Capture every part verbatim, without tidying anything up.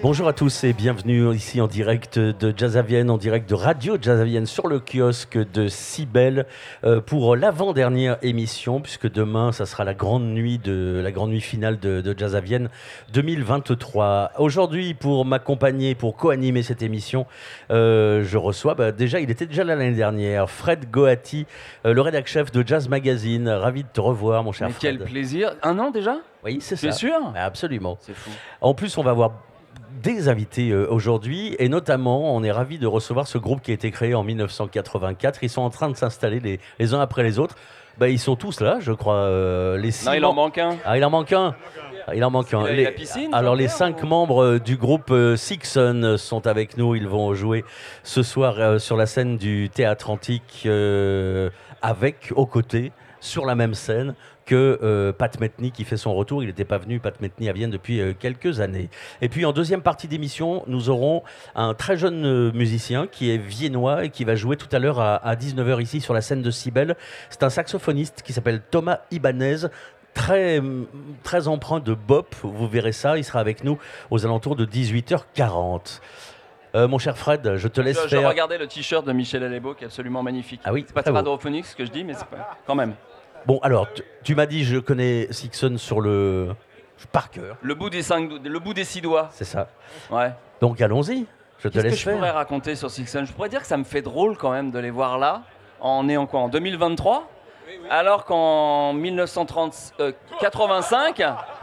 Bonjour à tous et bienvenue ici en direct de Jazz à Vienne, en direct de Radio Jazz à Vienne sur le kiosque de Cybèle euh, pour l'avant-dernière émission, puisque demain ça sera la grande nuit de la grande nuit finale de, de Jazz à Vienne deux mille vingt-trois. Aujourd'hui, pour m'accompagner, pour co-animer cette émission, euh, je reçois bah, déjà, il était déjà là l'année dernière, Fred Goati, euh, le rédac-chef de Jazz Magazine. Ravi de te revoir, mon cher Mais Fred. quel plaisir. Un an déjà? Oui, c'est ça. Tu es sûr? Absolument. C'est fou. En plus, on va voir des invités euh, aujourd'hui et notamment on est ravis de recevoir ce groupe qui a été créé en mille neuf cent quatre-vingt-quatre. Ils sont en train de s'installer les, les uns après les autres. Bah, ils sont tous là, je crois. Euh, les six Non, il mem- en manque un. Ah, il en manque un. Ah, il en manque un. Il a Les- la piscine, Alors les Jean-Pierre, cinq ou- membres euh, du groupe euh, Sixon sont avec nous. Ils vont jouer ce soir euh, sur la scène du Théâtre Antique euh, avec, aux côtés, sur la même scène que euh, Pat Metheny qui fait son retour. Il n'était pas venu, Pat Metheny, à Vienne depuis euh, quelques années. Et puis en deuxième partie d'émission, nous aurons un très jeune euh, musicien qui est viennois et qui va jouer tout à l'heure à, à dix-neuf heures ici sur la scène de Cybèle. C'est un saxophoniste qui s'appelle Thomas Ibanez. Très, très empreint de bop, vous verrez ça. Il sera avec nous aux alentours de dix-huit heures quarante. Euh, mon cher Fred, je te laisse Je, je faire. regardais le t-shirt de Michel Alébo qui est absolument magnifique. Ah oui, C'est pas très très beau. radiophonique ce que je dis, mais c'est pas... quand même. Bon, alors, tu, tu m'as dit, je connais Sixon sur le. par cœur. Le bout des cinq, do- le bout des six doigts. C'est ça. Ouais. Donc allons-y. Je te Qu'est-ce que laisse je faire. pourrais raconter sur Sixon? Je pourrais dire que ça me fait drôle quand même de les voir là. On est en quoi? En deux mille vingt-trois? Alors qu'en mille neuf cent trente, euh, quatre-vingt-cinq,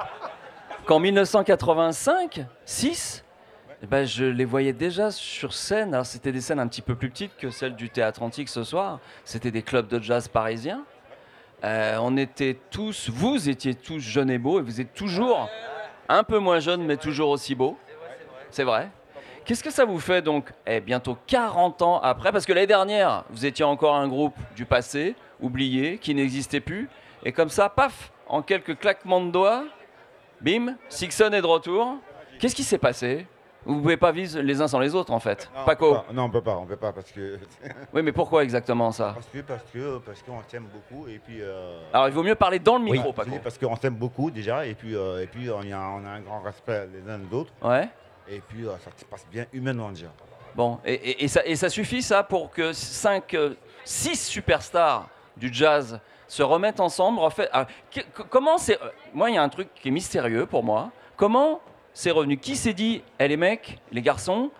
qu'en mille neuf cent quatre-vingt-cinq, six, eh ben, je les voyais déjà sur scène. Alors c'était des scènes un petit peu plus petites que celles du Théâtre Antique ce soir. C'était des clubs de jazz parisiens. Euh, on était tous, vous étiez tous jeunes et beaux, et vous êtes toujours un peu moins jeunes, mais toujours aussi beaux. C'est vrai. Qu'est-ce que ça vous fait donc, eh, bientôt quarante ans après? Parce que l'année dernière, vous étiez encore un groupe du passé, oublié, qui n'existait plus. Et comme ça, paf, en quelques claquements de doigts, bim, Sixon est de retour. Qu'est-ce qui s'est passé? Vous ne pouvez pas vivre les uns sans les autres, en fait. Non, Paco. on peut pas. Non, on peut pas, on peut pas parce que Oui, mais pourquoi exactement ça? parce que parce que parce qu'on t'aime beaucoup et puis euh, Alors, il vaut mieux parler dans le Oui. micro, je Paco. dis parce qu'on t'aime beaucoup déjà et puis euh, et puis on, y a, on a un grand respect les uns des autres Ouais. et puis euh, ça se passe bien humainement déjà. Bon, et, et- et ça, et ça suffit ça pour que cinq, six superstars du jazz se remettent ensemble. En fait, ah, que- que- comment c'est euh, Moi, il y a un truc qui est mystérieux pour moi. Comment c'est revenu? Qui s'est dit, eh, les mecs, les garçons,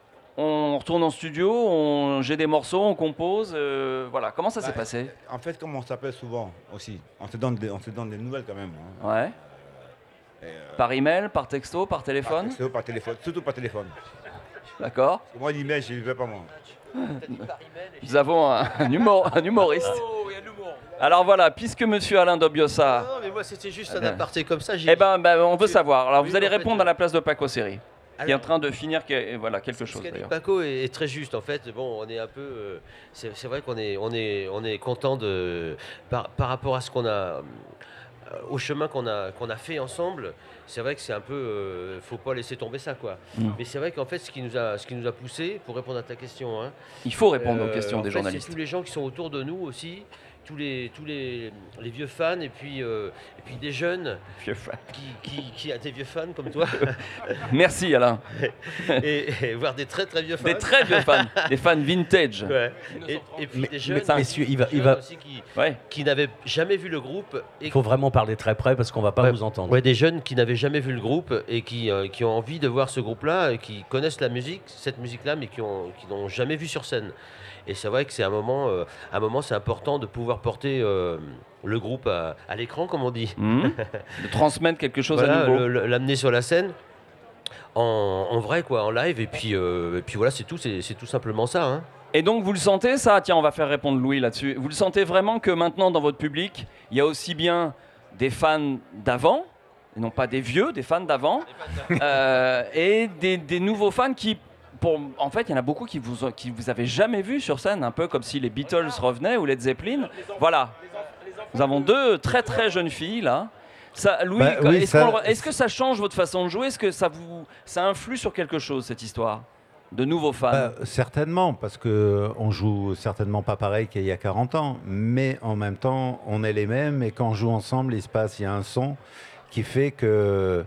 on retourne en studio, on j'ai des morceaux, on compose, euh, voilà. Comment ça s'est Bah, passé? En fait, comme on s'appelle souvent aussi, on se donne des, on se donne des nouvelles quand même. hein. Ouais. Et, euh, Par email, par texto, par par téléphone. texto, par téléphone, surtout par téléphone. D'accord. Parce que moi l'email, je ne le fais pas moi. Nous avons un, un humo- un humoriste. Oh, il y a de l'humour. Alors voilà, puisque Monsieur Alain Dobiosa. Non, mais moi, c'était juste Ah un bien. aparté comme ça. j'ai- Eh ben, ben, on veut Tu- savoir. Alors, Oui, vous allez en fait, répondre euh, à la place de Paco Seri, qui est en alors, train de finir que- voilà, quelque ce chose qu'a dit d'ailleurs. Paco est, est très juste. En fait, bon, on est un peu. euh, c'est c'est vrai qu'on est, on est, on est content de par, par rapport à ce qu'on a, euh, au chemin qu'on a, qu'on a fait ensemble. C'est vrai que c'est un peu, euh, faut pas laisser tomber ça, quoi. Mm. Mais c'est vrai qu'en fait, ce qui nous a, ce qui nous a poussé, pour répondre à ta question, hein, Il faut répondre aux euh, questions en des fait, journalistes. C'est tous les gens qui sont autour de nous aussi, tous les, tous les, les vieux fans et puis, euh, et puis des jeunes Vieux fan. qui, qui, qui a des vieux fans comme toi. Merci Alain. et, et voir des très très vieux fans. Des très vieux fans, des fans vintage. Ouais. Et, et puis Mais- des jeunes, mais- Messieurs, il va, des il jeunes va, aussi qui, Ouais. qui n'avaient jamais vu le groupe et il faut vraiment parler très près parce qu'on va pas Ouais. vous entendre. ouais, des jeunes qui n'avaient jamais vu le groupe et qui, euh, qui ont envie de voir ce groupe-là et qui connaissent la musique, cette musique-là, mais qui ont qui n'ont jamais vu sur scène. Et c'est vrai que c'est un moment, euh, un moment, c'est important de pouvoir porter euh, le groupe à, à l'écran, comme on dit. Mhm. De transmettre quelque chose Voilà, à nouveau. le- le- l'amener sur la scène en, en vrai, quoi, en live. Et puis, euh, et puis voilà, c'est tout, c'est c'est tout simplement ça. hein. Et donc vous le sentez ça? Tiens, on va faire répondre Louis là-dessus. Vous le sentez vraiment que maintenant dans votre public, il y a aussi bien des fans d'avant, et non pas des vieux, des fans d'avant, euh, et des, des nouveaux fans qui, pour, en fait, il y en a beaucoup qui vous, qui vous avaient jamais vu sur scène, un peu comme si les Beatles revenaient ou Led Zeppelin. Voilà. Nous avons deux très très jeunes filles là. Ça, Louis, Bah oui, est-ce, ça- qu'on le- est-ce que ça change votre façon de jouer? Est-ce que ça vous, ça influe sur quelque chose cette histoire de nouveaux fans? Bah, certainement, parce qu'on joue certainement pas pareil qu'il y a quarante ans, mais en même temps, on est les mêmes, et quand on joue ensemble, il se passe, il y a un son qui fait que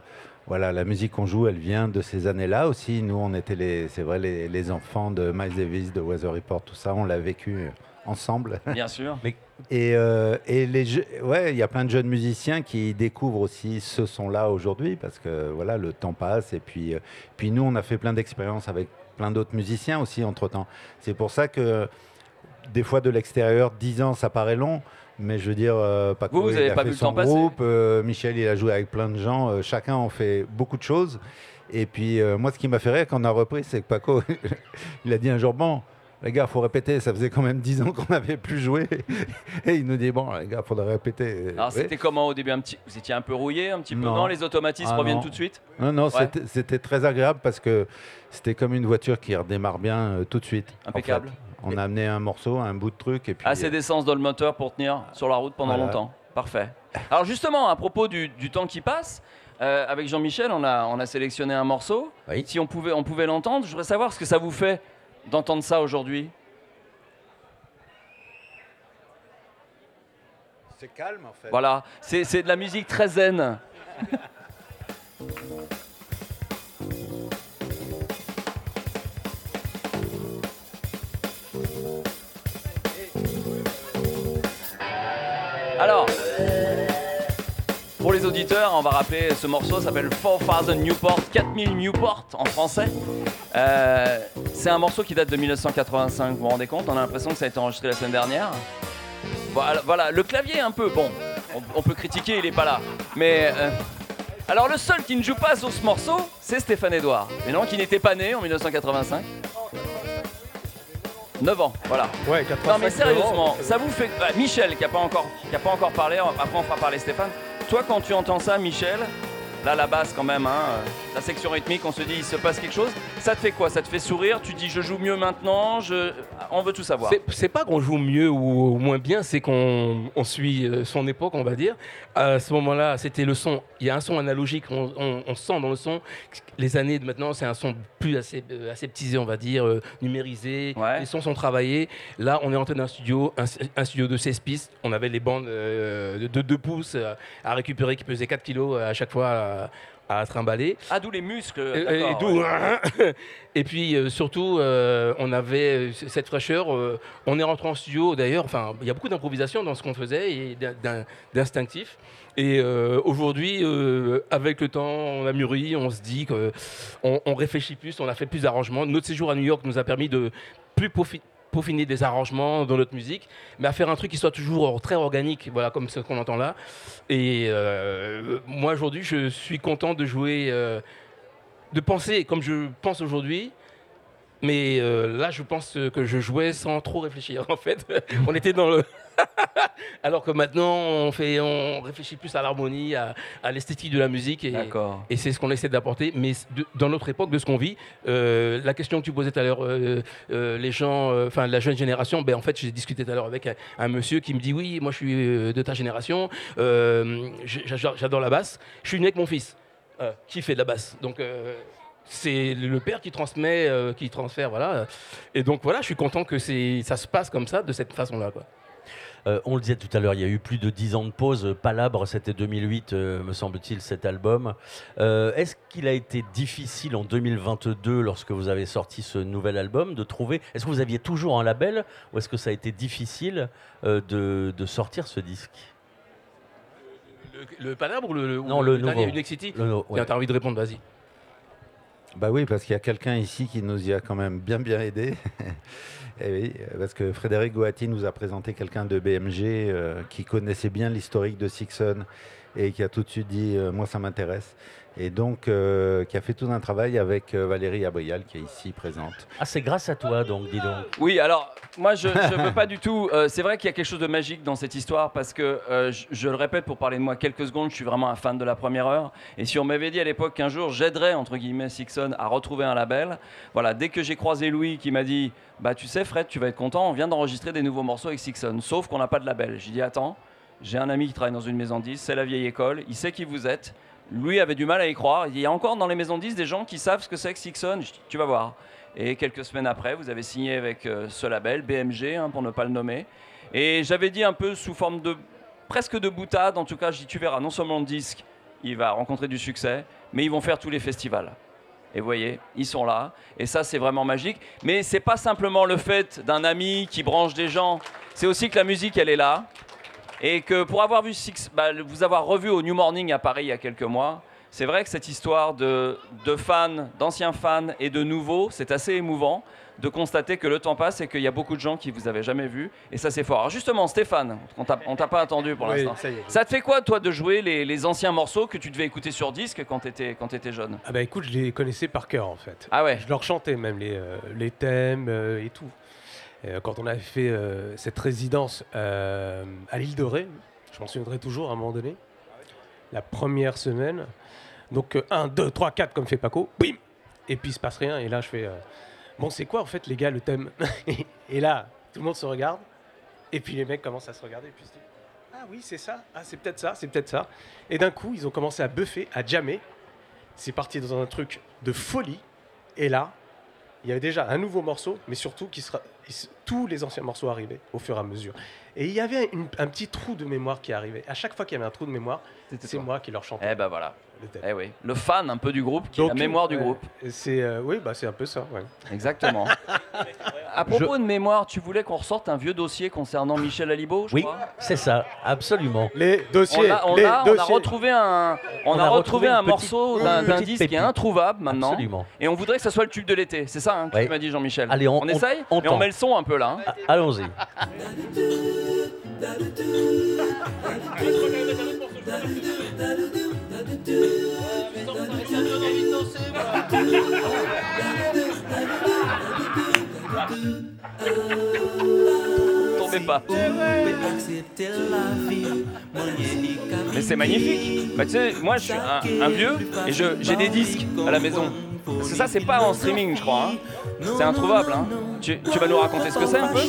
voilà, la musique qu'on joue, elle vient de ces années-là aussi. Nous, on était les, c'est vrai, les, les enfants de Miles Davis, de Weather Report, tout ça, on l'a vécu ensemble. Bien sûr. Et, euh, et les jeux- ouais, il y a plein de jeunes musiciens qui découvrent aussi ce son-là aujourd'hui parce que voilà, le temps passe et puis, euh, puis nous, on a fait plein d'expériences avec plein d'autres musiciens aussi entre-temps. C'est pour ça que des fois de l'extérieur, dix ans, ça paraît long. Mais je veux dire, euh, Paco, Vous, vous il avez a pas fait vu le son temps passer. groupe, euh, Michel, il a joué avec plein de gens, euh, chacun en fait beaucoup de choses. Et puis, euh, moi, ce qui m'a fait rire quand on a repris, c'est que Paco, il a dit un jour, bon, les gars, il faut répéter, ça faisait quand même dix ans qu'on n'avait plus joué. Et il nous dit, bon, les gars, il faudrait répéter. Alors, Ouais. c'était comment au début un petit... Vous étiez un peu rouillé, un petit peu Non. Non, les automatismes Ah, reviennent non. tout de suite. Non, non, Ouais. c'était- c'était très agréable parce que c'était comme une voiture qui redémarre bien euh, tout de suite. en Impeccable. fait. On a amené un morceau, un bout de truc, et puis... Assez d'essence dans le moteur pour tenir sur la route pendant Voilà. longtemps. Parfait. Alors justement, à propos du, du temps qui passe, euh, avec Jean-Michel, on a, on a sélectionné un morceau. Oui. Si on pouvait, on pouvait l'entendre, je voudrais savoir ce que ça vous fait d'entendre ça aujourd'hui. C'est calme, en fait. Voilà, c'est c'est de la musique très zen. Alors, pour les auditeurs, on va rappeler ce morceau s'appelle quatre mille Newport, quatre mille Newport en français. Euh, c'est un morceau qui date de mille neuf cent quatre-vingt-cinq, vous vous rendez compte? On a l'impression que ça a été enregistré la semaine dernière. Voilà, voilà, le clavier un peu, bon, on, on peut critiquer, il est pas là. Mais euh, alors le seul qui ne joue pas sur ce morceau, c'est Stéphane Edouard. Mais non, qui n'était pas né en mille neuf cent quatre-vingt-cinq. neuf ans, voilà. Ouais, Non mais sérieusement, ça vous fait... Ah, Michel qui n'a pas, encore- qui a pas encore parlé, après on fera parler Stéphane. Toi quand tu entends ça, Michel, là la basse quand même, hein, euh, la section rythmique, on se dit il se passe quelque chose. Ça te fait quoi? Ça te fait sourire? Tu dis je joue mieux maintenant? je... On veut tout savoir. C'est- C'est pas qu'on joue mieux ou moins bien, c'est qu'on on suit euh, son époque, on va dire. À ce moment-là, c'était le son. Il y a un son analogique, on, on- on sent dans le son. Les années de maintenant, c'est un son plus assez, euh, aseptisé, on va dire, euh, numérisé. Ouais. Les sons sont travaillés. Là, on est entré dans un studio, un, un studio de seize pistes. On avait les bandes euh, de deux pouces euh, à récupérer qui pesaient quatre kilos à chaque fois à, à trimballer. Ah d'où les muscles. Et, et d'accord, d'où- ouais. et puis euh, surtout, euh, on avait euh, cette fraîcheur. euh, on est rentré en studio d'ailleurs. Enfin, il y a beaucoup d'improvisation dans ce qu'on faisait et d'in- d'in- d'instinctif. Et euh, aujourd'hui, euh, avec le temps, on a mûri. On se dit qu'on on réfléchit plus. On a fait plus d'arrangements. Notre séjour à New York nous a permis de plus profi- peaufiner des arrangements dans notre musique, mais à faire un truc qui soit toujours très organique, voilà, comme ce qu'on entend là. Et euh, moi aujourd'hui, je suis content de jouer, euh, de penser comme je pense aujourd'hui. Mais euh, là, je pense que je jouais sans trop réfléchir. En fait, on était dans le. Alors que maintenant, on fait, on réfléchit plus à l'harmonie, à, à l'esthétique de la musique, et, D'accord. et c'est ce qu'on essaie d'apporter. Mais de- dans notre époque, de ce qu'on vit, euh, la question que tu posais tout à l'heure, euh, euh, les gens, euh, enfin la jeune génération, ben en fait, j'ai discuté tout à l'heure avec un, un monsieur qui me dit oui, moi je suis euh, de ta génération, euh, j'adore j'adore la basse, je suis né avec mon fils euh, qui fait de la basse, donc. Euh, c'est le père qui transmet, euh, qui transfère, voilà. Et donc voilà, je suis content que c'est, ça se passe comme ça, de cette façon-là, quoi. Euh, on le disait tout à l'heure, il y a eu plus de dix ans de pause. Palabre, c'était deux mille huit, euh, me semble-t-il, cet album. Euh, Est-ce qu'il a été difficile en deux mille vingt-deux, lorsque vous avez sorti ce nouvel album, de trouver... Est-ce que vous aviez toujours un label ou est-ce que ça a été difficile euh, de, de sortir ce disque? Le, le Palabre ou le, ou Non, le dernier, nouveau. Unique City? Le- ouais. Tiens, t'as envie de répondre, vas-y. Bah oui, parce qu'il y a quelqu'un ici qui nous y a quand même bien bien aidé. Et oui, parce que Frédéric Goati nous a présenté quelqu'un de B M G euh, qui connaissait bien l'historique de Sixon et qui a tout de suite dit euh, moi ça m'intéresse. Et donc euh, qui a fait tout un travail avec euh, Valérie Abrial qui est ici présente. Ah, c'est grâce à toi, donc, dis donc. Oui, alors, moi, je ne veux pas du tout... euh, c'est vrai qu'il y a quelque chose de magique dans cette histoire parce que, euh, je, je le répète pour parler de moi quelques secondes, je suis vraiment un fan de la première heure. Et si on m'avait dit à l'époque qu'un jour, j'aiderais, entre guillemets, Sixon à retrouver un label, voilà, dès que j'ai croisé Louis qui m'a dit « Bah, tu sais, Fred, tu vas être content, on vient d'enregistrer des nouveaux morceaux avec Sixon, sauf qu'on n'a pas de label. » J'ai dit « Attends, j'ai un ami qui travaille dans une maison de disques, c'est la vieille école, il sait qui vous êtes. » Lui avait du mal à y croire. Il y a encore dans les maisons de disques des gens qui savent ce que c'est que Sixon. Je dis, tu vas voir. Et quelques semaines après, vous avez signé avec euh, ce label, B M G, hein, pour ne pas le nommer. Et j'avais dit un peu sous forme de presque de boutade, en tout cas, je dis, tu verras, non seulement le disque, il va rencontrer du succès, mais ils vont faire tous les festivals. Et vous voyez, ils sont là, et ça c'est vraiment magique. Mais c'est pas simplement le fait d'un ami qui branche des gens, c'est aussi que la musique elle est là, et que pour avoir vu Six, bah, vous avoir revu au New Morning à Paris il y a quelques mois, c'est vrai que cette histoire de, de fans, d'anciens fans et de nouveaux, c'est assez émouvant de constater que le temps passe et qu'il y a beaucoup de gens qui vous avaient jamais vu, et ça c'est fort. Alors justement, Stéphane, on t'a, on t'a pas attendu pour Oui, l'instant. ça y est. Ça te fait quoi, toi, de jouer les, les anciens morceaux que tu devais écouter sur disque quand t'étais, quand t'étais jeune? Ah bah écoute, je les connaissais par cœur en fait. Ah ouais. Je leur chantais même les, euh, les thèmes euh, et tout. Et, euh, quand on avait fait euh, cette résidence euh, à l'île de Ré, je m'en souviendrai toujours à un moment donné, la première semaine, donc un, deux, trois, quatre comme fait Paco, bim, et puis il se passe rien, et là je fais, euh, bon c'est quoi en fait les gars le thème? Et là, tout le monde se regarde, et puis les mecs commencent à se regarder, et puis ils se disent, ah oui c'est ça, ah c'est peut-être ça, c'est peut-être ça. Et d'un coup, ils ont commencé à buffer, à jammer, c'est parti dans un truc de folie, et là, il y avait déjà un nouveau morceau, mais surtout qui sera, tous les anciens morceaux arrivaient au fur et à mesure. Et il y avait une- un petit trou de mémoire qui arrivait. À chaque fois qu'il y avait un trou de mémoire, C'était c'est toi. moi qui leur chantais Eh ben voilà. le thème. Eh oui. Le fan un peu du groupe, qui est Donc, la mémoire du ouais, groupe. C'est euh, oui, bah c'est un peu ça. Ouais. Exactement. À propos de mémoire, tu voulais qu'on ressorte un vieux dossier concernant Michel Alibo, je Oui, crois. c'est ça, absolument. Les On dossiers, a, on les a- on a dossiers. retrouvé un, on On a a retrouvé retrouvé un une morceau petite- d'un, une d'un petite disque qui est pépite. introuvable maintenant. Absolument. Et on voudrait que ça soit le tube de l'été. C'est ça hein, que Oui. tu m'as dit, Jean-Michel. Allez, on- on- essaye on Et on tente. met le son un peu là. hein. Ah, allons-y. Tombez pas. Mais c'est magnifique. Bah, tu sais, moi je suis un, un vieux et je, j'ai des disques à la maison. Parce que ça, c'est pas en streaming, je crois. hein. C'est introuvable. Hein. Tu, tu vas nous raconter ce que c'est un peu?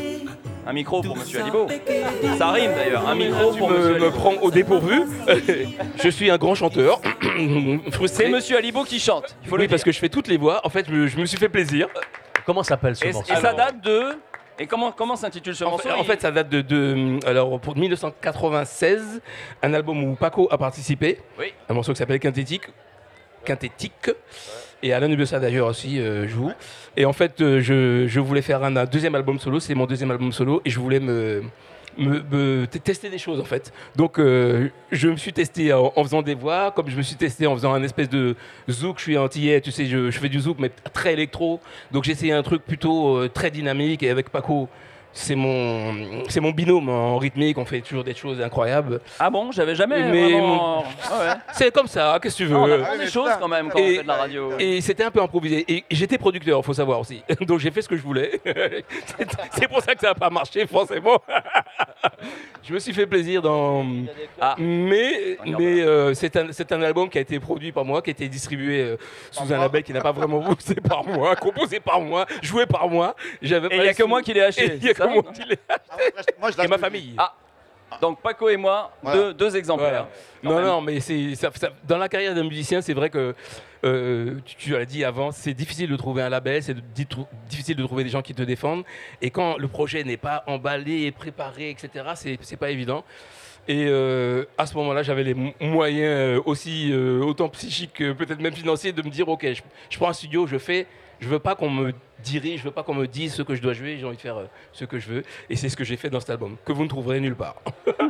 Un micro pour Monsieur Alibo. Ça rime d'ailleurs. Un micro Tu pour Monsieur me, me Alibo. prends au dépourvu. Je suis un grand chanteur. Frustré. C'est Monsieur Alibo qui chante. Il faut Oui, le parce dire. que je fais toutes les voix. En fait, je, je me suis fait plaisir. Comment s'appelle ce Et, et morceau ça date de. Et comment, comment s'intitule ce En morceau? fait, en fait, ça date de, de- alors pour mille neuf cent quatre-vingt-seize, un album où Paco a participé. Oui. Un morceau qui s'appelle Quinthétique. Quinthétique. Et Alain Nubessa d'ailleurs aussi euh, joue. Et en fait, euh, je, je voulais faire un, un deuxième album solo. C'est mon deuxième album solo et je voulais me, me, me t- tester des choses en fait. Donc, euh, je me suis testé en, en faisant des voix, comme je me suis testé en faisant un espèce de zouk. Je suis antillais, tu sais, je, je fais du zouk mais très électro. Donc, j'ai essayé un truc plutôt euh, très dynamique et avec Paco. C'est mon, c'est mon binôme en rythmique, on fait toujours des choses incroyables. Ah bon, j'avais jamais. Mais vraiment- Ah ouais. C'est comme ça, qu'est-ce que tu Ah, on veux. apprend des choses quand même quand Et- on fait de la radio. Et c'était un peu improvisé. Et j'étais producteur, faut savoir aussi. Donc j'ai fait ce que je voulais. C'est- C'est pour ça que ça n'a pas marché, forcément. Je me suis fait plaisir dans. Ah. Mais, On y mais euh, c'est un, c'est un album qui a été produit par moi, qui a été distribué euh, sous un label qui n'a pas vraiment bossé par moi, composé par moi, joué par moi. J'avais Et il pas n'y a les que sous. moi qui l'ai Et acheté. il y a c'est ça que moi qui l'ai. Moi, je Et ma l'applaudis. famille. Ah, donc Paco et moi, Voilà. deux, deux exemplaires. Quand Non, même. non, mais c'est ça- ça- dans la carrière d'un musicien, c'est vrai que euh, tu, tu l'as dit avant, c'est difficile de trouver un label, c'est de- di- trou- difficile de trouver des gens qui te défendent. Et quand le projet n'est pas emballé et préparé, et cetera, c'est c'est pas évident. Et euh, à ce moment-là, j'avais les mo- moyens euh, aussi, euh, autant psychiques que peut-être même financiers, de me dire ok, je, je prends un studio, je fais. Je veux pas qu'on me dirige, je veux pas qu'on me dise ce que je dois jouer. J'ai envie de faire euh, ce que je veux, et c'est ce que j'ai fait dans cet album que vous ne trouverez nulle part.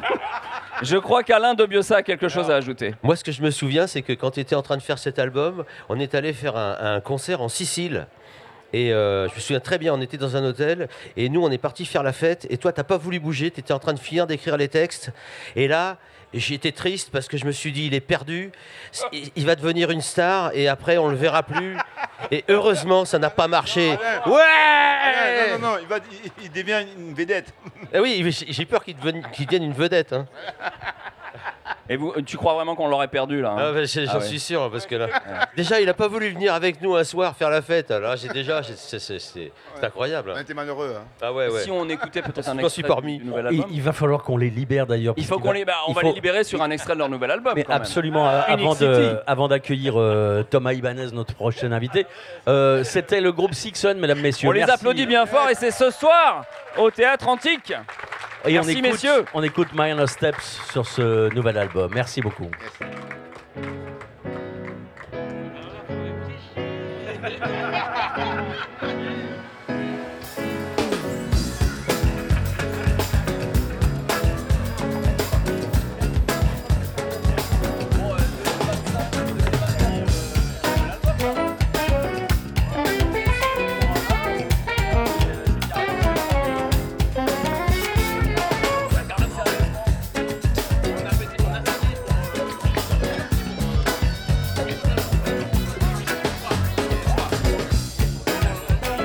Je crois qu'Alain de Biossa a quelque chose à ajouter. Moi, ce que je me souviens, c'est que quand tu étais en train de faire cet album, on est allé faire un, un concert en Sicile. Et euh, je me souviens très bien, on était dans un hôtel et nous, on est parti faire la fête. Et toi, t'as pas voulu bouger, tu étais en train de finir d'écrire les textes. Et là, j'étais triste parce que je me suis dit, il est perdu, il, il va devenir une star et après, on le verra plus. Et heureusement, ça n'a pas marché. Ah, Ouais non, non, non, il, va, il, il devient une vedette. Ah oui, mais j'ai j'ai peur qu'il devienne, qu'il devienne une vedette. Hein. Et vous, tu crois vraiment qu'on l'aurait perdu là hein Ah, bah, j'ai- j'en Ah ouais. suis sûr, parce que là, déjà, il n'a pas voulu venir avec nous un soir faire la fête. Là, j'ai déjà, j'ai- c'est c'est- c'est- c'est incroyable. On hein. était malheureux. Hein. Ah ouais, ouais. Si on écoutait peut-être un Je m'en suis extrait parmi. du nouvel Il, album. il va falloir qu'on les libère d'ailleurs. Il faut puisqu'il qu'on va- les, bah, on il va faut- les libérer sur un extrait de leur nouvel album. Mais quand même. absolument, euh, avant Phoenix City. de, avant d'accueillir euh, Thomas Ibanez, notre prochain invité, euh, c'était le groupe Sixon, mesdames, messieurs. On les Merci. applaudit bien fort et c'est ce soir au Théâtre Antique. Et Merci, on écoute, messieurs. On écoute Minor Steps sur ce nouvel album. Merci beaucoup. Yes. Thank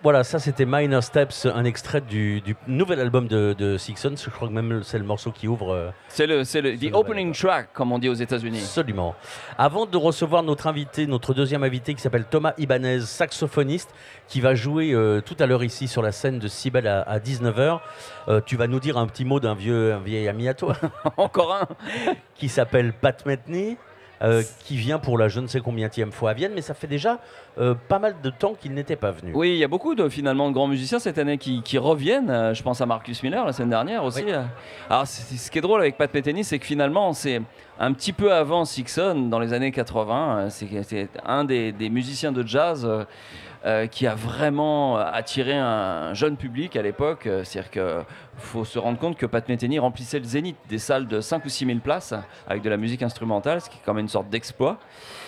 Voilà, ça c'était Minor Steps, un extrait du, du nouvel album de, de Sixon. Je crois que même c'est le morceau qui ouvre. euh, C'est le, c'est le C'est the le opening vrai, track, comme on dit aux États-Unis. Absolument. Avant de recevoir notre invité, notre deuxième invité qui s'appelle Thomas Ibanez, saxophoniste, qui va jouer euh, tout à l'heure ici sur la scène de Cybèle à, à dix-neuf heures, euh, tu vas nous dire un petit mot d'un vieux, un vieil ami à toi Encore un. qui s'appelle Pat Metheny. Euh, qui vient pour la je ne sais combienième fois à Vienne, mais ça fait déjà euh, pas mal de temps qu'il n'était pas venu. Oui, il y a beaucoup de finalement de grands musiciens cette année qui, qui reviennent. Euh, Je pense à Marcus Miller la semaine dernière aussi. Oui. Euh. Alors c'est- ce qui est drôle avec Pat Metheny, c'est que finalement c'est un petit peu avant Sixon, dans les années quatre-vingts. euh, C'est c'est un des, des musiciens de jazz euh, euh, qui a vraiment attiré un jeune public à l'époque. Euh, C'est-à-dire qu'il faut se rendre compte que Pat Metheny remplissait le zénith des salles de cinq ou six mille places avec de la musique instrumentale, ce qui est quand même une sorte d'exploit.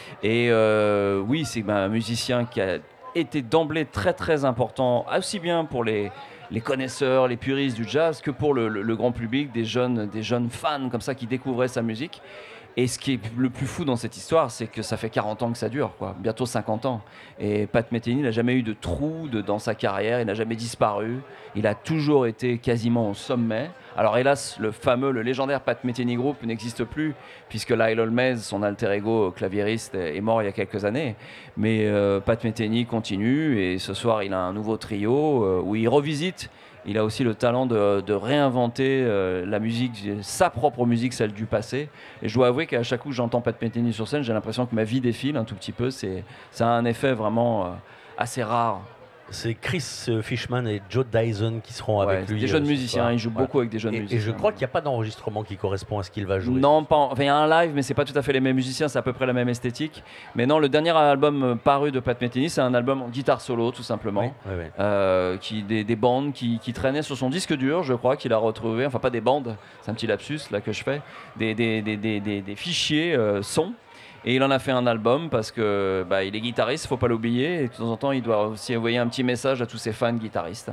Et euh, oui, c'est ben, un musicien qui a été d'emblée très très important, aussi bien pour les, les connaisseurs, les puristes du jazz, que pour le, le- le grand public, des jeunes, des jeunes fans comme ça qui découvraient sa musique. Et ce qui est le plus fou dans cette histoire, c'est que ça fait quarante ans que ça dure, quoi. Bientôt cinquante ans. Et Pat Metheny n'a jamais eu de trou de- dans sa carrière, il n'a jamais disparu, il a toujours été quasiment au sommet. Alors hélas, le fameux, le légendaire Pat Metheny Group n'existe plus, puisque Lyle Holmes, son alter ego claviériste, est mort il y a quelques années. Mais euh, Pat Metheny continue, et ce soir il a un nouveau trio euh, où il revisite. Il a aussi le talent de, de réinventer euh, la musique, sa propre musique, celle du passé. Et je dois avouer qu'à chaque coup que j'entends Pat Metheny sur scène, j'ai l'impression que ma vie défile un tout petit peu. C'est, ça a un effet vraiment euh, assez rare. C'est Chris euh, Fishman et Joe Dyson qui seront Ouais, avec lui. des euh, jeunes ce musiciens, soir. il joue Voilà. beaucoup avec des jeunes Et, musiciens. et je crois qu'il n'y a pas d'enregistrement qui correspond à ce qu'il va jouer. Non, pas en- enfin, il y a un live, mais c'est pas tout à fait les mêmes musiciens, c'est à peu près la même esthétique. Mais non, le dernier album euh, paru de Pat Metheny, c'est un album en guitare solo, tout simplement. Oui, oui, oui. Euh, qui, des, des bandes qui, qui traînaient sur son disque dur, je crois qu'il a retrouvé, enfin pas des bandes, c'est un petit lapsus là que je fais, des, des, des, des, des- des fichiers euh, sons. Et il en a fait un album parce que bah, il est guitariste, faut pas l'oublier. Et de temps en temps, il doit aussi envoyer un petit message à tous ses fans guitaristes.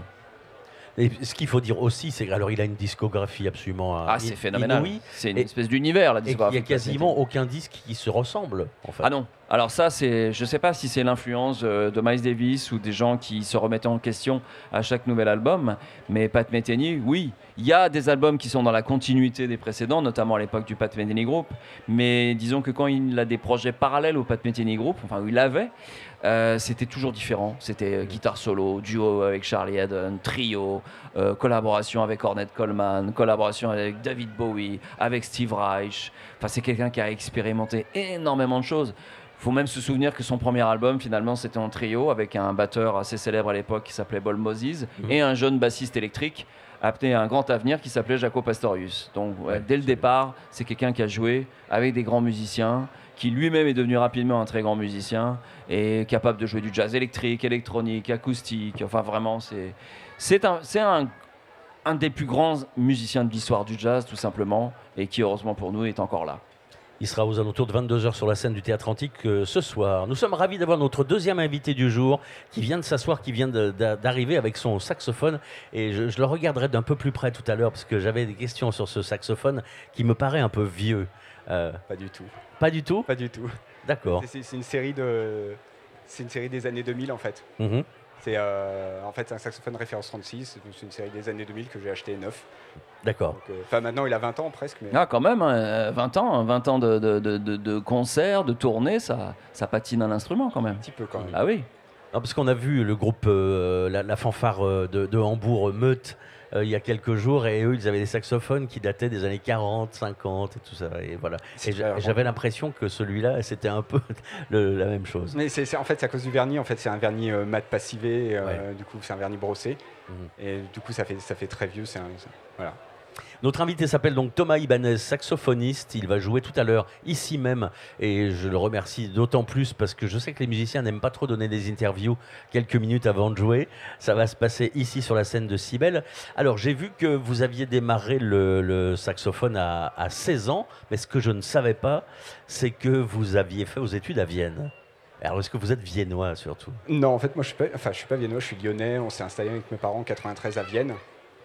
Et ce qu'il faut dire aussi, c'est alors il a une discographie absolument euh, Ah, c'est in- phénoménal. inouïe, C'est une Et- espèce d'univers, la et qu'il n'y discographie a de Pat Metheny. quasiment aucun disque qui se ressemble. En fait. Ah non. Alors ça, c'est, je sais pas si c'est l'influence euh, de Miles Davis ou des gens qui se remettaient en question à chaque nouvel album, mais Pat Metheny, oui, il y a des albums qui sont dans la continuité des précédents, notamment à l'époque du Pat Metheny Group, mais disons que quand il a des projets parallèles au Pat Metheny Group, enfin où il avait, euh, c'était toujours différent. C'était euh, guitare solo, duo avec Charlie Haddon, trio, euh, collaboration avec Ornette Coleman, collaboration avec David Bowie, avec Steve Reich. Enfin, c'est quelqu'un qui a expérimenté énormément de choses. Il faut même se souvenir que son premier album, finalement, c'était en trio avec un batteur assez célèbre à l'époque qui s'appelait Bol Moses Mhm. et un jeune bassiste électrique appelé à un grand avenir qui s'appelait Jaco Pastorius. Donc, ouais, dès le départ, c'est quelqu'un qui a joué avec des grands musiciens, qui lui-même est devenu rapidement un très grand musicien et capable de jouer du jazz électrique, électronique, acoustique. Enfin, vraiment, c'est, c'est un, c'est un, un des plus grands musiciens de l'histoire du jazz, tout simplement, et qui, heureusement pour nous, est encore là. Il sera aux alentours de vingt-deux heures sur la scène du Théâtre Antique euh, ce soir. Nous sommes ravis d'avoir notre deuxième invité du jour qui vient de s'asseoir, qui vient de- d'a- d'arriver avec son saxophone. Et je, je le regarderai d'un peu plus près tout à l'heure parce que j'avais des questions sur ce saxophone qui me paraît un peu vieux. Euh, Pas du tout. pas du tout. Pas du tout. D'accord. C'est c'est une série de, c'est une série des années deux mille en fait. Mhm. C'est euh, en fait c'est un saxophone référence trente-six. C'est une série des années deux mille que j'ai acheté neuf. D'accord. Donc, euh, Enfin maintenant il a vingt ans presque. Mais Ah, quand même, hein, vingt ans, hein, vingt ans de, de, de, de- de concerts, de tournées, ça, ça patine à l'instrument quand même. un petit peu quand même. Ah oui. Non, parce qu'on a vu le groupe, euh, la, la fanfare euh, de, de Hambourg, euh, Meute, euh, il y a quelques jours, et eux, ils avaient des saxophones qui dataient des années quarante, cinquante et tout ça. Et voilà. C'est Et j'a- clair. j'avais l'impression que celui-là, c'était un peu le- la même chose. Mais c'est c'est- en fait c'est à cause du vernis. En fait c'est un vernis euh, mat passivé. euh, Ouais. Du coup c'est un vernis brossé. Mhm. Et du coup ça fait ça fait très vieux. C'est un- c'est- voilà. Notre invité s'appelle donc Thomas Ibanez, saxophoniste. Il va jouer tout à l'heure ici même et je le remercie d'autant plus parce que je sais que les musiciens n'aiment pas trop donner des interviews quelques minutes avant de jouer. Ça va se passer ici sur la scène de Cybèle. Alors j'ai vu que vous aviez démarré le, le saxophone à, à seize ans, mais ce que je ne savais pas, c'est que vous aviez fait vos études à Vienne. Alors est-ce que vous êtes viennois surtout? Non, en fait, moi, je suis pas, enfin, je suis pas viennois, je suis lyonnais. On s'est installé avec mes parents en quatre-vingt-treize à Vienne.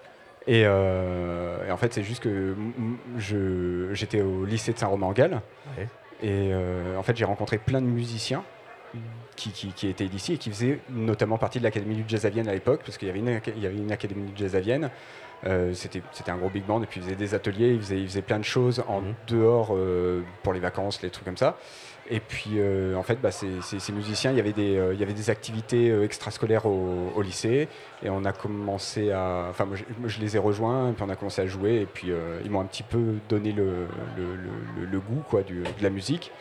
Et, euh, et en fait, c'est juste que m- m- je- j'étais au lycée de Saint-Romain-en-Galles. Ouais. Et euh, en fait, j'ai rencontré plein de musiciens. qui, qui, qui était d'ici et qui faisait notamment partie de l'Académie du Jazz à Vienne à l'époque, parce qu'il y avait une, il y avait une Académie du Jazz à Vienne. Euh, c'était, c'était un gros big band, et puis ils faisaient des ateliers, ils faisaient, ils faisaient plein de choses en mmh. dehors euh, pour les vacances, les trucs comme ça. Et puis euh, en fait, bah, ces, ces, ces musiciens, il y avait des, euh, il y avait des activités euh, extrascolaires au, au lycée, et on a commencé à, enfin moi je, je les ai rejoints, et puis on a commencé à jouer, et puis euh, ils m'ont un petit peu donné le, le, le, le goût quoi, du, de la musique.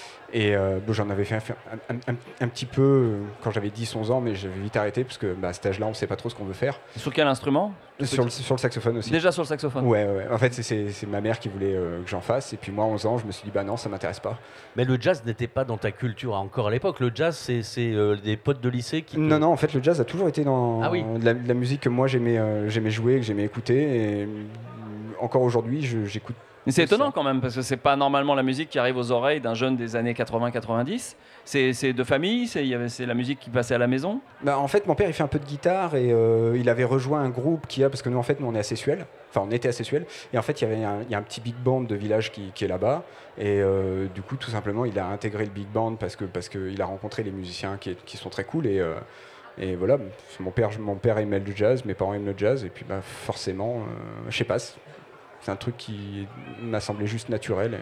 Et euh, bon, j'en avais fait un, un, un, un petit peu euh, quand j'avais dix onze ans, mais j'avais vite arrêté parce que bah, à cet âge-là, on ne sait pas trop ce qu'on veut faire. Sur quel instrument ? sur le, sur le saxophone aussi. Déjà sur le saxophone ? Ouais, ouais. En fait, c'est, c'est, c'est ma mère qui voulait euh, que j'en fasse. Et puis moi, à onze ans, je me suis dit, bah non, ça ne m'intéresse pas. Mais le jazz n'était pas dans ta culture encore à l'époque. Le jazz, c'est, c'est euh, des potes de lycée qui... Te... Non, non, en fait, le jazz a toujours été dans ah, oui. de, la, de la musique que moi, j'aimais, euh, j'aimais jouer, que j'aimais écouter. Et encore aujourd'hui, je, j'écoute. Mais c'est étonnant quand même, parce que c'est pas normalement la musique qui arrive aux oreilles d'un jeune des années quatre-vingts quatre-vingt-dix. C'est, c'est de famille, c'est, y avait, c'est la musique qui passait à la maison. Bah, en fait, mon père, il fait un peu de guitare et euh, il avait rejoint un groupe qui a, parce que nous, en fait, nous, on est à Sessuel. Enfin, on était à Sessuel. Et en fait, il y avait un, y a un petit big band de village qui, qui est là-bas. Et euh, du coup, tout simplement, il a intégré le big band parce que parce qu'il a rencontré les musiciens qui, qui sont très cool. Et, euh, et voilà, mon père, mon père aimait le jazz, mes parents aiment le jazz. Et puis, bah, forcément, euh, je sais pas. C'est un truc qui m'a semblé juste naturel. Et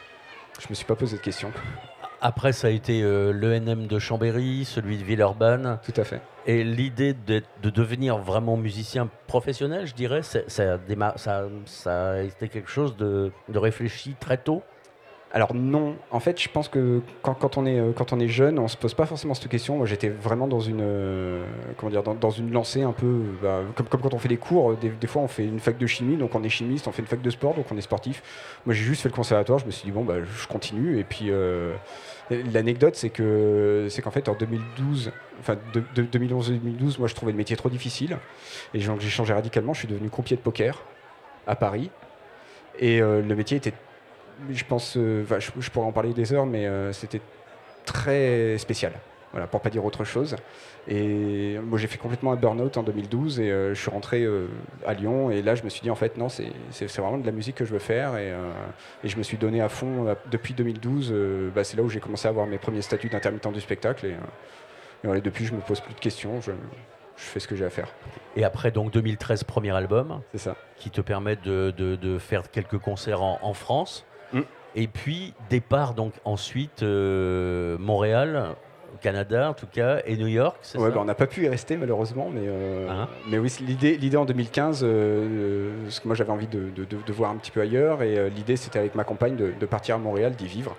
je me suis pas posé de questions. Après, ça a été euh, l'E N M de Chambéry, celui de Villeurbanne. Tout à fait. Et l'idée de, de devenir vraiment musicien professionnel, je dirais, c'est, ça, a déma- ça, ça a été quelque chose de, de réfléchi très tôt. Alors non, en fait, je pense que quand, quand, on est, quand on est jeune, on se pose pas forcément cette question. Moi, j'étais vraiment dans une, euh, comment dire, dans, dans une lancée un peu, bah, comme, comme quand on fait des cours. Des, des fois, on fait une fac de chimie, donc on est chimiste. On fait une fac de sport, donc on est sportif. Moi, j'ai juste fait le conservatoire. Je me suis dit bon, bah, je continue. Et puis, euh, l'anecdote, c'est que, c'est qu'en fait, en deux mille douze, enfin de, de, deux mille onze deux mille douze, moi, je trouvais le métier trop difficile, et donc j'ai changé radicalement. Je suis devenu croupier de poker à Paris, et euh, le métier était Je pense, euh, je, je pourrais en parler des heures, mais euh, c'était très spécial, voilà, pour pas dire autre chose. Et moi, j'ai fait complètement un burn-out en deux mille douze, et euh, je suis rentré euh, à Lyon, et là, je me suis dit, en fait, non, c'est, c'est, c'est vraiment de la musique que je veux faire, et, euh, et je me suis donné à fond. Euh, depuis deux mille douze, euh, bah, c'est là où j'ai commencé à avoir mes premiers statuts d'intermittent du spectacle, et, euh, et voilà, depuis, je me pose plus de questions, je, je fais ce que j'ai à faire. Et après, donc, deux mille treize, premier album, c'est ça, qui te permet de, de, de faire quelques concerts en, en France. Mm. Et puis, départ donc ensuite euh, Montréal, Canada en tout cas, et New York, c'est ouais, ça bah, on n'a pas pu y rester malheureusement, mais, euh, hein mais oui, l'idée, l'idée en deux mille quinze, euh, parce que moi j'avais envie de, de, de, de voir un petit peu ailleurs, et euh, l'idée c'était avec ma compagne de, de partir à Montréal, d'y vivre.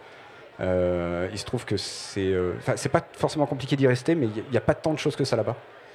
Euh, il se trouve que c'est, euh, c'est pas forcément compliqué d'y rester, mais il n'y a, a pas tant de choses que ça là-bas.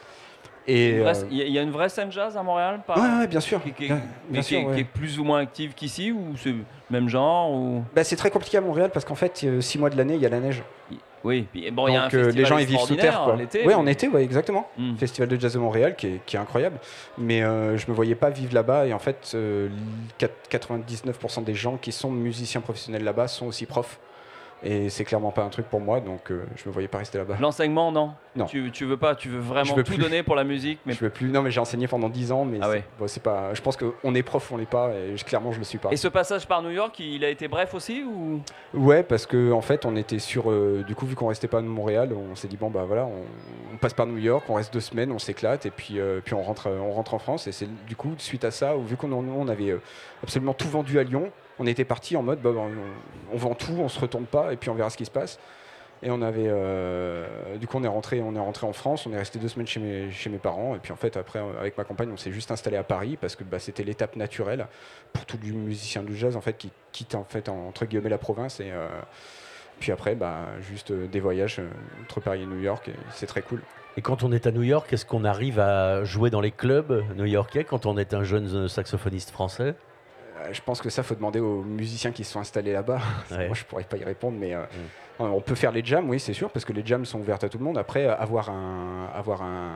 Il y, euh, y a une vraie scène jazz à Montréal par... ouais, ouais, bien sûr. Qui, qui, bien, mais bien qui, sûr, est, ouais. qui est plus ou moins active qu'ici, ou c'est le même genre ou... Bah, c'est très compliqué à Montréal parce qu'en fait, euh, six mois de l'année, il y a la neige. Oui, bon, il y a un Donc euh, festival les gens ils vivent sous terre, quoi. L'été, oui, mais... en été, ouais, exactement. Mm. Festival de jazz de Montréal qui est, qui est incroyable. Mais euh, je me voyais pas vivre là-bas, et en fait, euh, quatre-vingt-dix-neuf pour cent des gens qui sont musiciens professionnels là-bas sont aussi profs. Et c'est clairement pas un truc pour moi, donc euh, je me voyais pas rester là-bas. L'enseignement, non. Non. Tu, tu veux pas, tu veux vraiment veux tout plus. donner pour la musique, mais je veux plus. Non, mais j'ai enseigné pendant dix ans, mais ah c'est, ouais. bon, c'est pas. Je pense qu'on est prof, on l'est pas, et je, clairement je le suis pas. Et ce passage par New York, il a été bref aussi ou... Ouais, parce que en fait, on était sur. Euh, du coup, vu qu'on restait pas à Montréal, on s'est dit bon bah voilà, on, on passe par New York, on reste deux semaines, on s'éclate, et puis euh, puis on rentre, on rentre en France. Et c'est du coup suite à ça, vu qu'on on avait euh, absolument tout vendu à Lyon, on était parti en mode bah, on, on vend tout, on se retourne pas, et puis on verra ce qui se passe. Et on avait, euh, du coup, on est rentré, on est rentré en France. On est resté deux semaines chez mes, chez mes parents. Et puis en fait, après, avec ma compagne, on s'est juste installé à Paris parce que bah, c'était l'étape naturelle pour tout du musicien du jazz en fait qui quitte en fait entre guillemets la province. Et euh, puis après, bah, juste euh, des voyages euh, entre Paris et New York. Et c'est très cool. Et quand on est à New York, est-ce qu'on arrive à jouer dans les clubs new-yorkais quand on est un jeune saxophoniste français ? Je pense que ça, faut demander aux musiciens qui se sont installés là-bas. Ouais. Moi, je pourrais pas y répondre, mais euh, mm. on peut faire les jams, oui, c'est sûr, parce que les jams sont ouvertes à tout le monde. Après, avoir un, avoir un,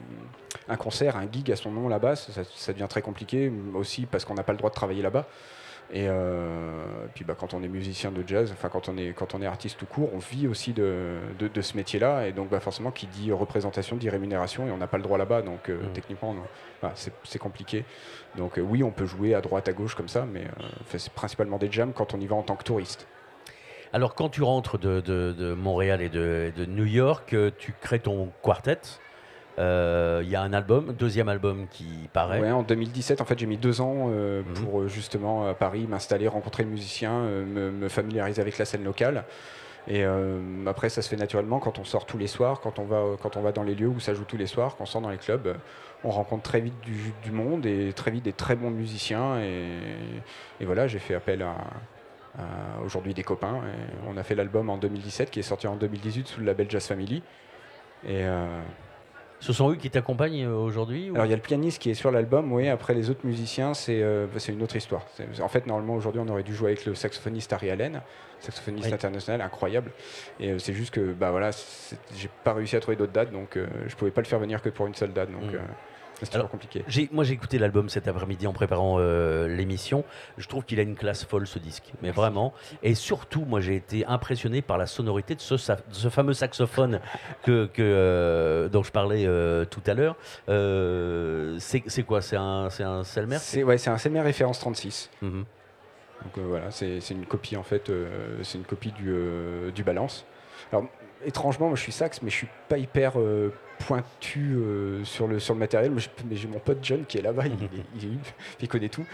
un concert, un gig à son nom là-bas, ça, ça devient très compliqué aussi parce qu'on n'a pas le droit de travailler là-bas. Et euh, puis bah, quand on est musicien de jazz, enfin quand on est quand on est artiste tout court, on vit aussi de, de, de ce métier-là, et donc bah, forcément qui dit représentation dit rémunération, et on n'a pas le droit là-bas, donc euh, mmh. techniquement non, bah, c'est, c'est compliqué. Donc euh, oui, on peut jouer à droite à gauche comme ça, mais euh, c'est principalement des jams quand on y va en tant que touriste. Alors, quand tu rentres de, de- de Montréal et de, de New York, euh, tu crées ton quartet. Euh, Il y a un album, deuxième album qui paraît. Ouais, en deux mille dix-sept, en fait, j'ai mis deux ans euh, Mhm. pour euh, justement à Paris m'installer, rencontrer le musicien, euh, me, me familiariser avec la scène locale. Et euh, après, ça se fait naturellement quand on sort tous les soirs, quand on va, quand on va dans les lieux où ça joue tous les soirs, quand on sort dans les clubs, euh, on rencontre très vite du, du monde et très vite des très bons musiciens. Et, et voilà, j'ai fait appel à, à aujourd'hui des copains. Et on a fait l'album en deux mille dix-sept qui est sorti en deux mille dix-huit sous le label Jazz Family. Et euh, Ce sont eux qui t'accompagnent euh, aujourd'hui ou- alors il y a le pianiste qui est sur l'album, oui. Après les autres musiciens, c'est euh, c'est une autre histoire. C'est- En fait, normalement aujourd'hui, on aurait dû jouer avec le saxophoniste Harry Allen, saxophoniste Oui. international, incroyable. Et euh, c'est juste que bah voilà, c'est- j'ai pas réussi à trouver d'autres dates, donc euh, je pouvais pas le faire venir que pour une seule date, donc Mm. euh, c'est Alors, toujours compliqué. J'ai- Moi, j'ai écouté l'album cet après-midi en préparant euh, l'émission. Je trouve qu'il a une classe folle, ce disque. Mais vraiment. Et surtout, moi, j'ai été impressionné par la sonorité de ce, sa- de ce fameux saxophone que, que, euh, dont je parlais euh, tout à l'heure. Euh, c'est c'est quoi? C'est un, c'est un Selmer? C'est ouais, c'est un Selmer référence trente-six. Mhm. Donc euh, voilà, c'est c'est une copie en fait, euh, c'est une copie du, euh, du Balance. Alors étrangement, moi je suis sax, mais je suis pas hyper euh, pointu euh, sur, le, sur le matériel. Mais je- mais j'ai mon pote John qui est là-bas, il, est- il, est- il connaît tout.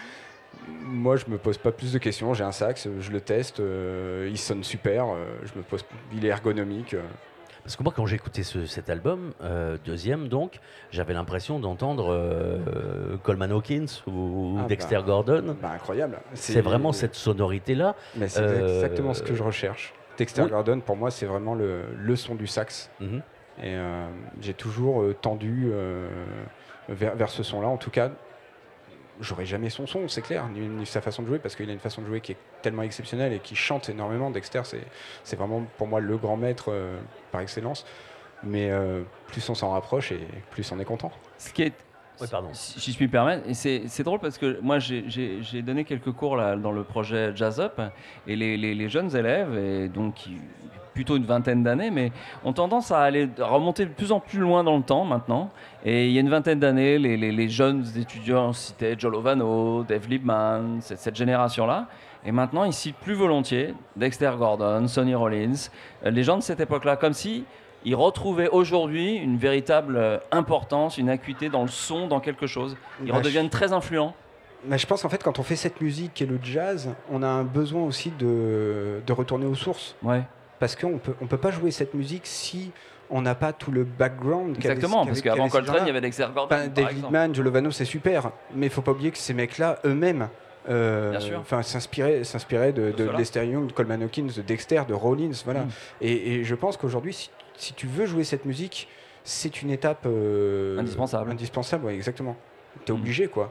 Moi je me pose pas plus de questions, j'ai un sax, je le teste, euh, il sonne super, euh, je me pose, il est ergonomique. euh. Parce que moi, quand j'ai écouté ce- cet album, euh, deuxième donc, j'avais l'impression d'entendre euh, Coleman Hawkins ou Ah, Dexter bah, Gordon. Bah, incroyable. C'est vraiment cette sonorité-là. Mais c'est euh, exactement ce que je recherche. Dexter oui. Gordon, pour moi, c'est vraiment le, le son du sax. Mhm. Et euh, j'ai toujours euh, tendu euh, vers, vers ce son-là. En tout cas, j'aurais jamais son son, c'est clair, ni, ni sa façon de jouer, parce qu'il a une façon de jouer qui est tellement exceptionnelle et qui chante énormément. Dexter, c'est, c'est vraiment pour moi le grand maître euh, par excellence. Mais euh, plus on s'en rapproche et plus on est content. Ce qui est, Oui, pardon. si si je puis me permettre, et c'est c'est drôle parce que moi j'ai- j'ai j'ai donné quelques cours là, dans le projet Jazz Up et les, les- les jeunes élèves, et donc qui- plutôt une vingtaine d'années, mais ont tendance à aller à remonter de plus en plus loin dans le temps maintenant. Et il y a une vingtaine d'années, les, les- les jeunes étudiants citaient Joe Lovano, Dave Liebman, cette, cette génération-là. Et maintenant, ils citent plus volontiers Dexter Gordon, Sonny Rollins, euh, les gens de cette époque-là, comme si ils retrouvaient aujourd'hui une véritable euh, importance, une acuité dans le son, dans quelque chose. Ils Bah, redeviennent très influents. Mais je pense en fait, quand on fait cette musique et le jazz, on a un besoin aussi de, de retourner aux sources. Ouais. Parce qu'on peut, on peut pas jouer cette musique si on n'a pas tout le background. qu'avaient- Exactement, qu'avaient- parce qu'avaient qu'avant ces Coltrane, il y gens-là. avait Dexter Gordon, Enfin, par David exemple. Liebman, Joe Lovano, c'est super, mais il faut pas oublier que ces mecs-là, eux-mêmes, euh, Bien sûr. enfin, s'inspiraient, s'inspiraient de, de cela. Lester Young, de Coleman Hawkins, de Dexter, de Rollins, voilà. Mm. Et, et je pense qu'aujourd'hui, si, si tu veux jouer cette musique, c'est une étape euh, Indispensable. Indispensable, ouais, exactement. T'es Mm. obligé, quoi.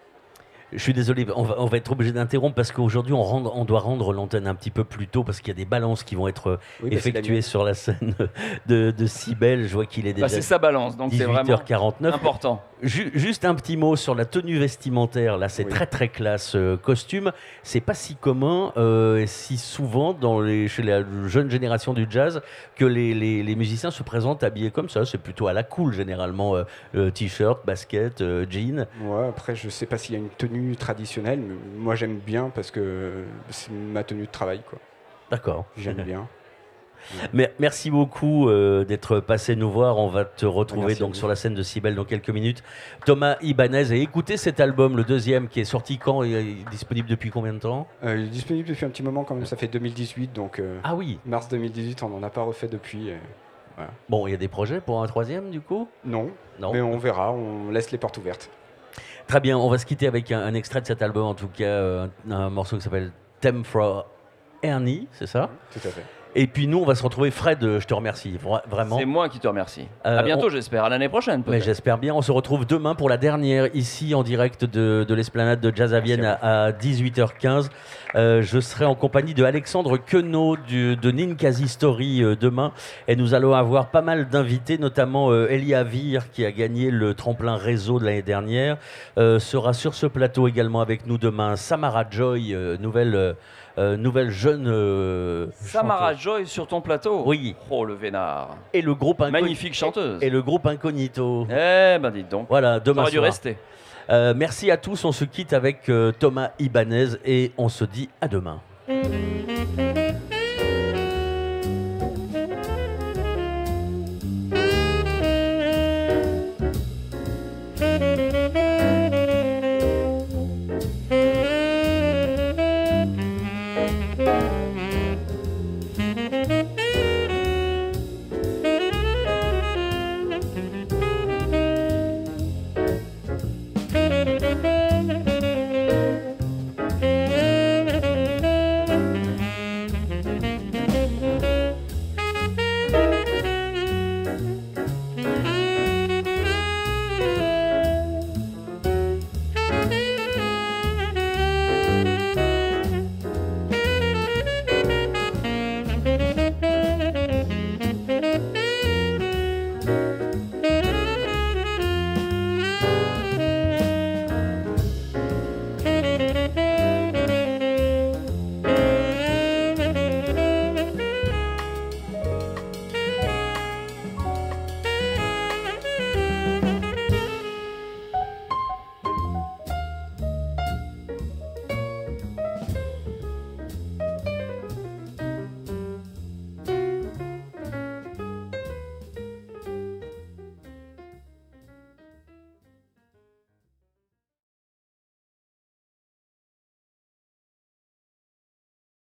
Je suis désolé, on va, on va être obligé d'interrompre parce qu'aujourd'hui, on, rend- on doit rendre l'antenne un petit peu plus tôt parce qu'il y a des balances qui vont être Oui, bah, c'est la effectuées mienne. sur la scène de, de Cybèle. Je vois qu'il est Bah, déjà c'est sa balance, donc c'est dix-huit vraiment heures quarante-neuf. important. Ju- juste un petit mot sur la tenue vestimentaire. Là, c'est Oui. très très classe. euh, costume, c'est pas si commun, euh, et si souvent dans les, chez la jeune génération du jazz que les, les- les musiciens se présentent habillés comme ça. C'est plutôt à la cool généralement. euh, euh, t-shirt, basket, euh, jean. Ouais, après, je sais pas s'il y a une tenue traditionnelle, mais moi j'aime bien parce que c'est ma tenue de travail, quoi. D'accord. J'aime bien. Mais merci beaucoup euh, d'être passé nous voir. On va te retrouver Merci à donc vous. sur la scène de Cybèle dans quelques minutes. Thomas Ibanez, et écoutez cet album, le deuxième, qui est sorti quand et est disponible depuis combien de temps? Euh, il est disponible depuis un petit moment quand même, ça fait deux mille dix-huit, donc euh, Ah oui. mars deux mille dix-huit, on n'en a pas refait depuis. et Bon, il y a des projets pour un troisième du coup? Non, Non. mais on verra, on laisse les portes ouvertes. Très bien, on va se quitter avec un, un extrait de cet album, en tout cas euh, un, un morceau qui s'appelle Theme for Ernie, c'est ça? Tout à fait. Et puis nous, on va se retrouver. Fred, je te remercie, vra- vraiment. C'est moi qui te remercie. Euh, à bientôt, on- j'espère. À l'année prochaine, Mais peut-être. j'espère bien. On se retrouve demain pour la dernière, ici en direct de, de l'Esplanade de Jazz à Vienne à, à dix-huit heures quinze. Euh, je serai en compagnie de Alexandre Queneau du, de Ninkasi Story euh, demain. Et nous allons avoir pas mal d'invités, notamment euh, Elie Avir, qui a gagné le tremplin réseau de l'année dernière, euh, sera sur ce plateau également avec nous demain. Samara Joy, euh, nouvelle, euh, euh, nouvelle jeune euh, Samara chanteuse. Joy sur ton plateau. Oui. Oh, le vénard. Et le groupe Incogn- Magnifique chanteuse. Et le groupe Incognito. Eh ben, dites donc. Voilà, demain T'aurais dû soir. rester. Euh, merci à tous. On se quitte avec euh, Thomas Ibanez et on se dit à demain.